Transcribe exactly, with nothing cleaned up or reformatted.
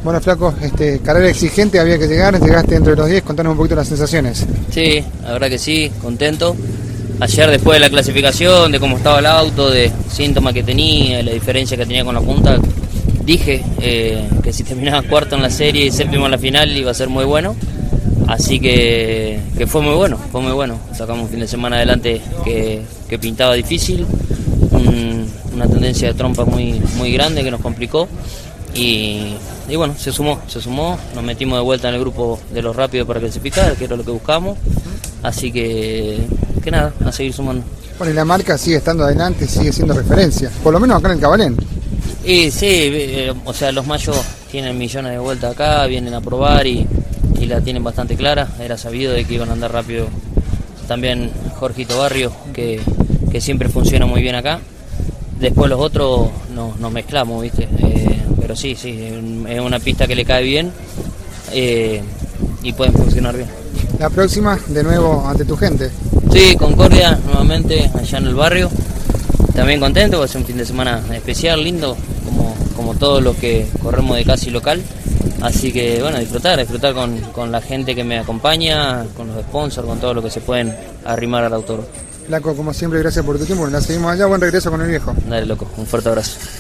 Bueno, Flaco, este, carrera exigente, había que llegar, llegaste dentro de los diez, contanos un poquito las sensaciones. Sí, la verdad que sí, contento. Ayer después de la clasificación, de cómo estaba el auto, de síntomas que tenía, la diferencia que tenía con la punta, dije eh, que si terminaba cuarto en la serie y séptimo en la final iba a ser muy bueno. Así que, que fue muy bueno, fue muy bueno. Sacamos un fin de semana adelante que, que pintaba difícil, un, una tendencia de trompa muy, muy grande que nos complicó. Y, y bueno, se sumó, se sumó, nos metimos de vuelta en el grupo de los rápidos para clasificar, que era lo que buscamos. Así que, que nada, a seguir sumando. Bueno, y la marca sigue estando adelante, sigue siendo referencia, por lo menos acá en el Cabalén. Y sí, eh, o sea, los mayos tienen millones de vueltas acá, vienen a probar y, y la tienen bastante clara. Era sabido de que iban a andar rápido también Jorgito Barrio, que, que siempre funciona muy bien acá. Después los otros nos, nos mezclamos, ¿viste? Eh, pero sí, sí, es una pista que le cae bien eh, y pueden funcionar bien. La próxima, de nuevo, ante tu gente. Sí, Concordia, nuevamente allá en el barrio. También contento, va a ser un fin de semana especial, lindo, como, como todos los que corremos de casi local. Así que, bueno, disfrutar, disfrutar con, con la gente que me acompaña, con los sponsors, con todo lo que se pueden arrimar al autor. Flaco, como siempre, gracias por tu tiempo. La seguimos allá. Buen regreso con el viejo. Dale, loco, un fuerte abrazo.